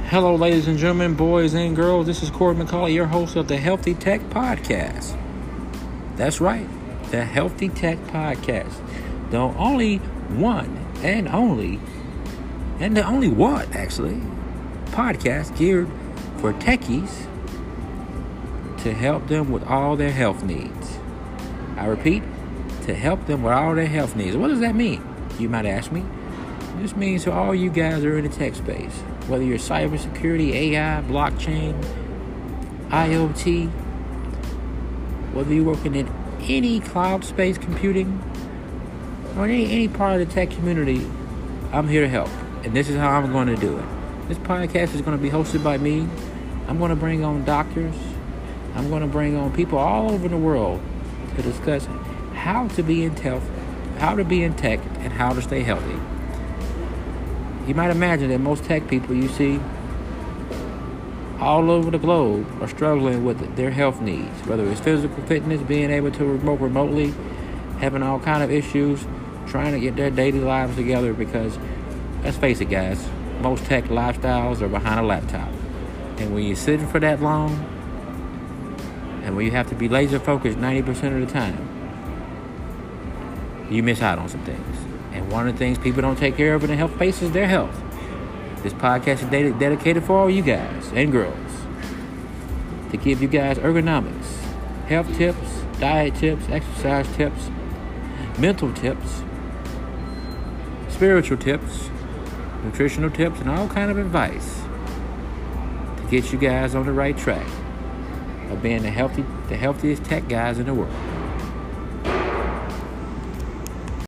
Hello, ladies and gentlemen, boys and girls. This is Corey McCauley, your host of the Healthy Tech Podcast. That's right, the Healthy Tech Podcast. The only one and the only one, actually, podcast geared for techies to help them with all their health needs. I repeat, to help them with all their health needs. What does that mean, you might ask me? This means to all you guys who are in the tech space, whether you're cybersecurity, AI, blockchain, IoT, whether you're working in any cloud space computing, or any part of the tech community, I'm here to help. And this is how I'm going to do it. This podcast is going to be hosted by me. I'm going to bring on doctors. I'm going to bring on people all over the world to discuss how to be in tech, and how to stay healthy. You might imagine that most tech people you see all over the globe are struggling with their health needs, whether it's physical fitness, being able to work remotely, having all kind of issues, trying to get their daily lives together because, let's face it, guys, most tech lifestyles are behind a laptop. And when you're sitting for that long, and when you have to be laser focused 90% of the time, you miss out on some things. And one of the things people don't take care of in the health space is their health. This podcast is dedicated for all you guys and girls to give you guys ergonomics, health tips, diet tips, exercise tips, mental tips, spiritual tips, nutritional tips, and all kind of advice to get you guys on the right track of being the healthiest tech guys in the world.